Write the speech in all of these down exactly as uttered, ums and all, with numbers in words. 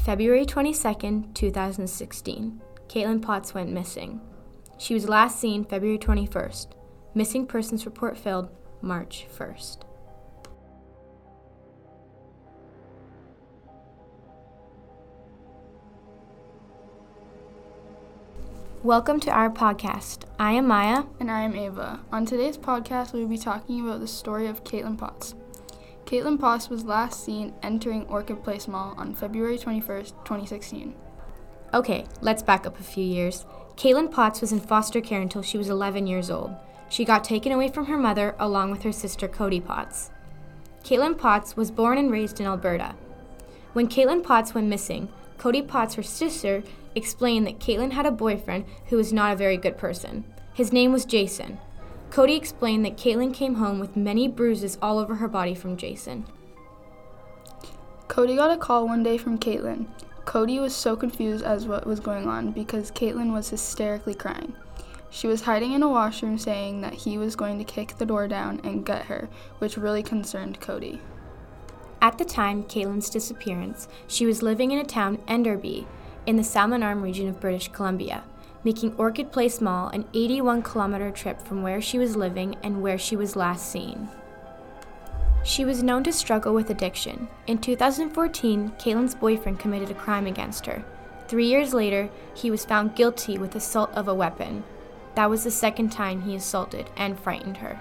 February twenty-second, twenty sixteen. Caitlin Potts went missing. She was last seen February twenty-first. Missing persons report filed March first. Welcome to our podcast. I am Maya. And I am Ava. On today's podcast, we will be talking about the story of Caitlin Potts. Caitlin Potts was last seen entering Orchid Place Mall on February twenty-first, twenty sixteen. Okay, let's back up a few years. Caitlin Potts was in foster care until she was eleven years old. She got taken away from her mother along with her sister Cody Potts. Caitlin Potts was born and raised in Alberta. When Caitlin Potts went missing, Cody Potts, her sister, explained that Caitlin had a boyfriend who was not a very good person. His name was Jason. Cody explained that Caitlin came home with many bruises all over her body from Jason. Cody got a call one day from Caitlin. Cody was so confused as what was going on because Caitlin was hysterically crying. She was hiding in a washroom saying that he was going to kick the door down and get her, which really concerned Cody. At the time Caitlin's disappearance, she was living in a town, Enderby, in the Salmon Arm region of British Columbia, making Orchid Place Mall an eighty-one kilometer trip from where she was living and where she was last seen. She was known to struggle with addiction. In two thousand fourteen, Caitlin's boyfriend committed a crime against her. Three years later, he was found guilty with assault of a weapon. That was the second time he assaulted and frightened her.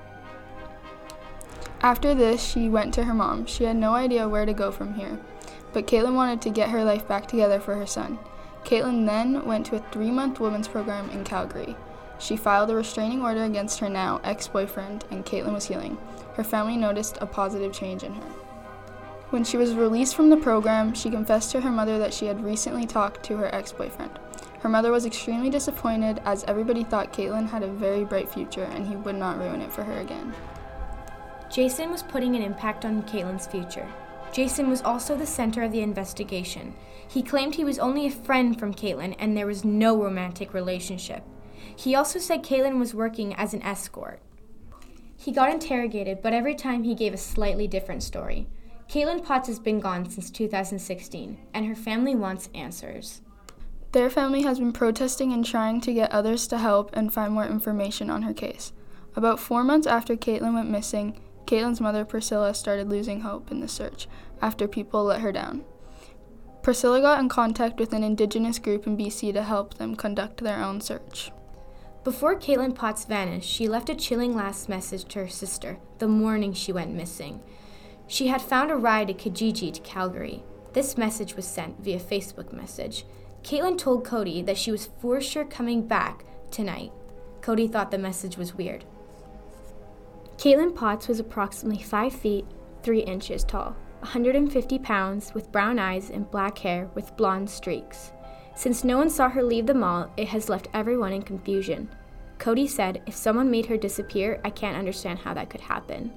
After this, she went to her mom. She had no idea where to go from here, but Caitlin wanted to get her life back together for her son. Caitlin then went to a three-month women's program in Calgary. She filed a restraining order against her now ex-boyfriend, and Caitlin was healing. Her family noticed a positive change in her. When she was released from the program, she confessed to her mother that she had recently talked to her ex-boyfriend. Her mother was extremely disappointed as everybody thought Caitlin had a very bright future and he would not ruin it for her again. Jason was putting an impact on Caitlin's future. Jason was also the center of the investigation. He claimed he was only a friend from Caitlin and there was no romantic relationship. He also said Caitlin was working as an escort. He got interrogated, but every time he gave a slightly different story. Caitlin Potts has been gone since two thousand sixteen, and her family wants answers. Their family has been protesting and trying to get others to help and find more information on her case. About four months after Caitlin went missing, Caitlin's mother, Priscilla, started losing hope in the search after people let her down. Priscilla got in contact with an Indigenous group in B C to help them conduct their own search. Before Caitlin Potts vanished, she left a chilling last message to her sister the morning she went missing. She had found a ride to Kijiji to Calgary. This message was sent via Facebook message. Caitlin told Cody that she was for sure coming back tonight. Cody thought the message was weird. Caitlin Potts was approximately five feet, three inches tall, one hundred fifty pounds, with brown eyes and black hair with blonde streaks. Since no one saw her leave the mall, it has left everyone in confusion. Cody said, "If someone made her disappear, I can't understand how that could happen."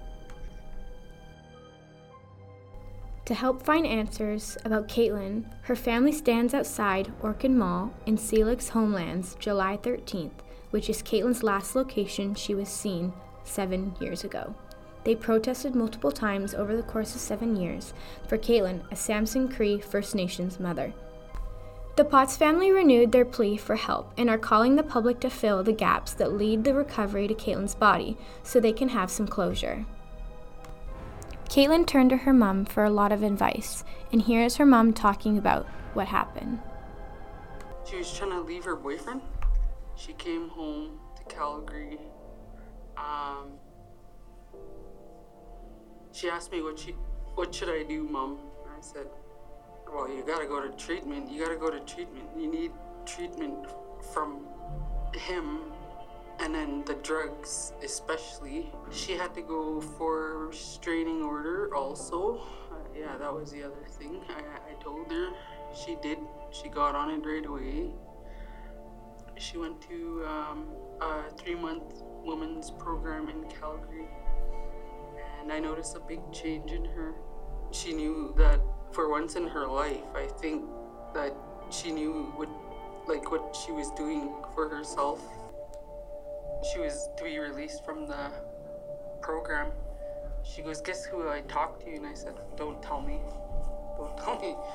To help find answers about Caitlin, her family stands outside Orchid Mall in Celix Homelands July thirteenth, which is Caitlin's last location she was seen seven years ago. They protested multiple times over the course of seven years for Caitlin, a Samson Cree First Nations mother. The Potts family renewed their plea for help and are calling the public to fill the gaps that lead the recovery to Caitlin's body so they can have some closure. Caitlin turned to her mom for a lot of advice, and here is her mom talking about what happened. She was trying to leave her boyfriend. She came home to Calgary. Um, she asked me what she, what should I do, Mom? And I said, well, you gotta go to treatment. You gotta go to treatment. You need treatment from him, and then the drugs especially. She had to go for a restraining order also. Uh, yeah, that was the other thing. I, I told her. She did. She got on it right away. She went to um, a three-month women's program in Calgary, and I noticed a big change in her. She knew that for once in her life, I think that she knew what, like what she was doing for herself. She was to be released from the program. She goes, "Guess who I talked to?" And I said, "Don't tell me. Don't tell me."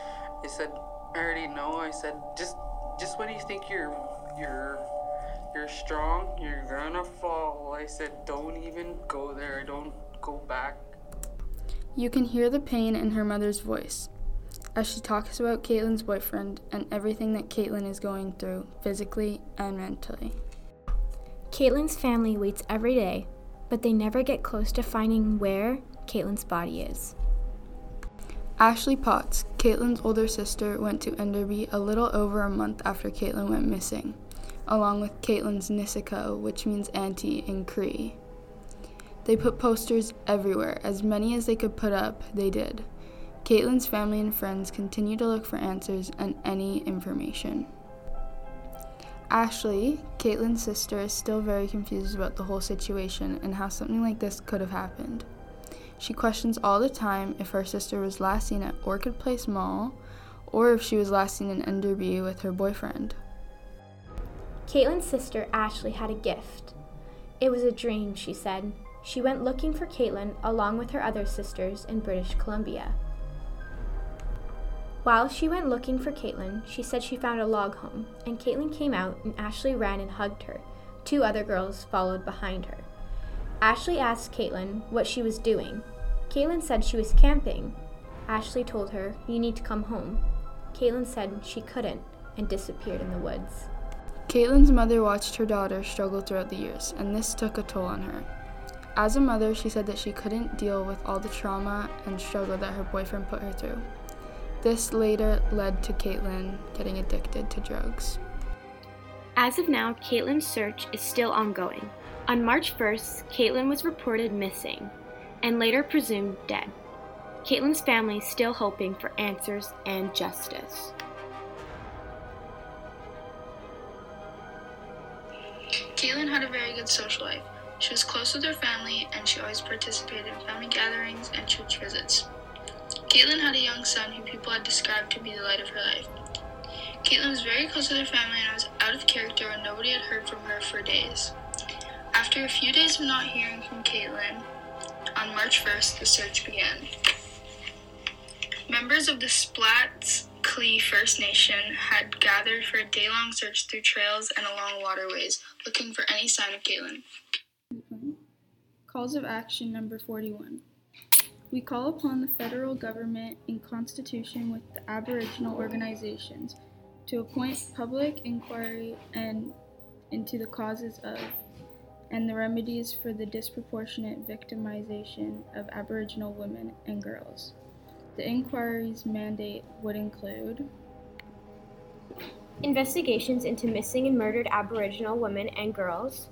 I said, I already know. I said, just just when you think you're you're you're strong, you're gonna fall. I said, don't even go there. Don't go back. You can hear the pain in her mother's voice as she talks about Caitlin's boyfriend and everything that Caitlin is going through, physically and mentally. Caitlin's family waits every day, but they never get close to finding where Caitlin's body is. Ashley Potts, Caitlin's older sister, went to Enderby a little over a month after Caitlin went missing, along with Caitlin's Nisiko, which means auntie in Cree. They put posters everywhere. As many as they could put up, they did. Caitlin's family and friends continue to look for answers and any information. Ashley, Caitlin's sister, is still very confused about the whole situation and how something like this could have happened. She questions all the time if her sister was last seen at Orchid Place Mall or if she was last seen in Enderby with her boyfriend. Caitlin's sister, Ashley, had a gift. It was a dream, she said. She went looking for Caitlin along with her other sisters in British Columbia. While she went looking for Caitlin, she said she found a log home, and Caitlin came out and Ashley ran and hugged her. Two other girls followed behind her. Ashley asked Caitlin what she was doing. Caitlin said she was camping. Ashley told her, "You need to come home." Caitlin said she couldn't and disappeared in the woods. Caitlin's mother watched her daughter struggle throughout the years, and this took a toll on her. As a mother, she said that she couldn't deal with all the trauma and struggle that her boyfriend put her through. This later led to Caitlin getting addicted to drugs. As of now, Caitlin's search is still ongoing. On March first, Caitlin was reported missing and later presumed dead. Caitlin's family is still hoping for answers and justice. Caitlin had a very good social life. She was close with her family, and she always participated in family gatherings and church visits. Caitlin had a young son who people had described to be the light of her life. Caitlin was very close with her family and was out of character when nobody had heard from her for days. After a few days of not hearing from Caitlin, on March first, the search began. Members of the Splats Cree First Nation had gathered for a day-long search through trails and along waterways, looking for any sign of Caitlin. Calls of action number forty-one. We call upon the federal government in constitution with the Aboriginal organizations to appoint public inquiry and into the causes of and the remedies for the disproportionate victimization of Aboriginal women and girls. The inquiry's mandate would include investigations into missing and murdered Aboriginal women and girls,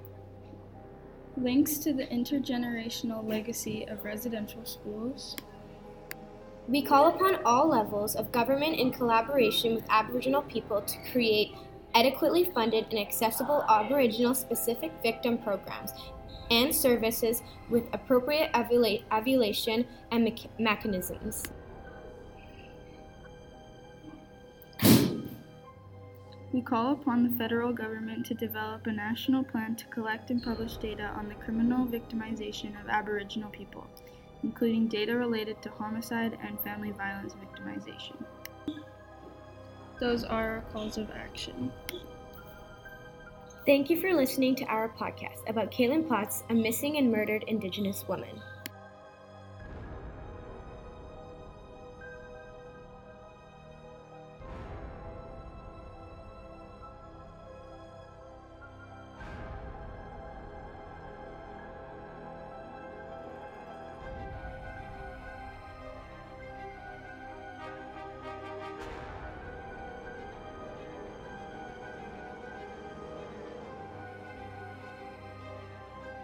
links to the intergenerational legacy of residential schools. We call upon all levels of government in collaboration with Aboriginal people to create adequately funded and accessible Aboriginal-specific victim programs and services with appropriate evula- evaluation and me- mechanisms. We call upon the federal government to develop a national plan to collect and publish data on the criminal victimization of Aboriginal people, including data related to homicide and family violence victimization. Those are our calls of action. Thank you for listening to our podcast about Caitlin Potts, a missing and murdered Indigenous woman.